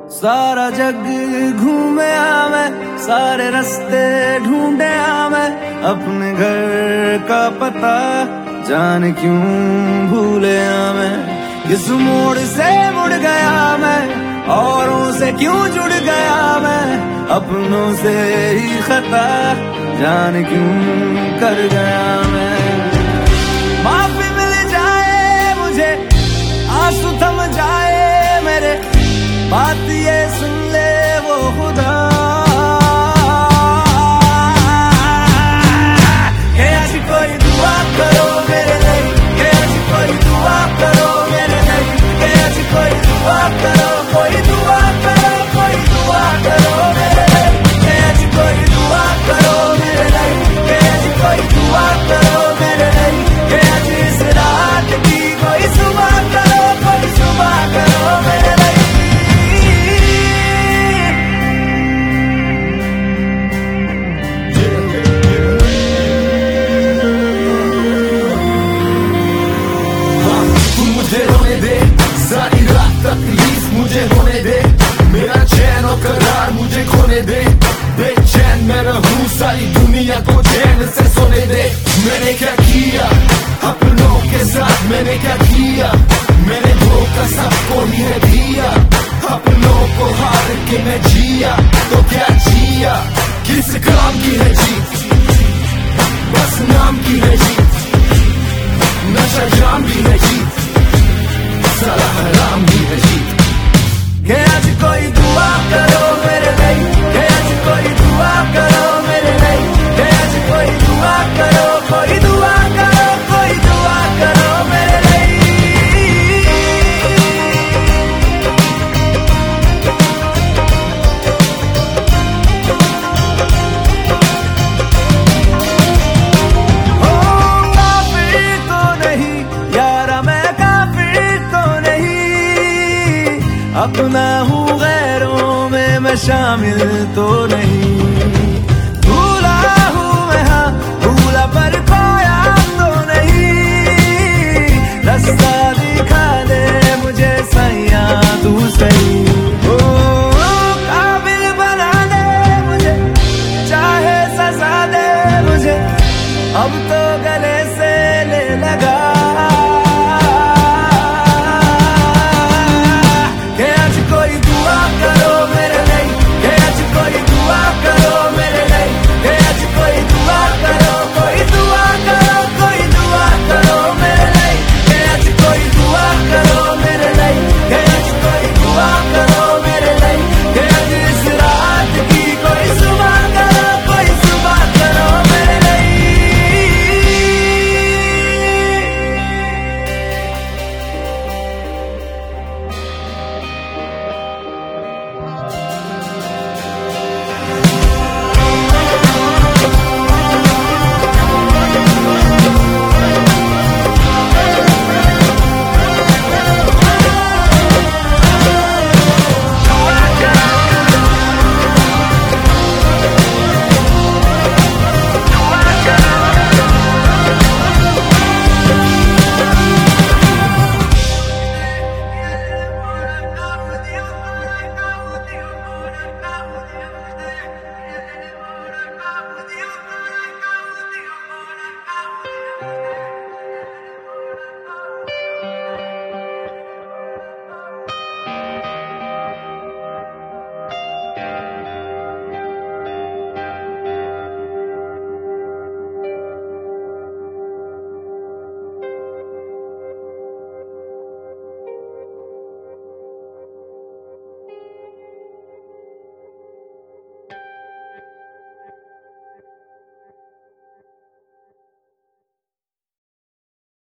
सारा जग घूमे मैं, सारे रास्ते ढूंढे मैं, अपने घर का पता जाने क्यों भूले मैं। किस मोड़ से मुड़ गया मैं, औरों से क्यों जुड़ गया मैं, अपनों से ही खता जाने क्यों कर गया मैं। माफी मिल जाए मुझे, आंसू थम जाए मेरे, बात ये सुन ले वो खुदा कि आज कोई दुआ करो मेरे लिए, कि आज कोई दुआ करो मेरे लिए, कि आज कोई दुआ करो, कोई दुआ करो, कोई दुआ करो मेरे लिए, कि आज कोई दुआ करो मेरे लिए, कि आज कोई दुआ करो मेरे लिए, कि आज इस रात की कोई सुबह करो, कोई सुबह करो मेरे लिए। मुझे रोने दे सारी रात तकलीफ मुझे होने दे, मेरा चैन और करार मुझे खोने दे, बेचैन मैं रहूं सारी दुनिया को चैन से सोने दे। मैंने क्या किया अपनों के साथ, मैंने क्या किया, मैंने धोखा सबको ही है दिया, अपनों को हार के मैं जिया तो क्या जिया, किस काम की है जीत, बस नाम की है जीत, नशा जाम भी है जीत, सारा हराम भी है जीत। कि आज कोई दुआ करो मेरे लिए, कि आज कोई दुआ करो मेरे लिए, कि आज कोई दुआ करो, कोई दुआ करो, कोई दुआ करो मेरे लिए। ओ काफिर तो नहीं यारा मैं, काफिर तो नहीं, अपना हूँ गैरों में मैं शामिल तो नहीं।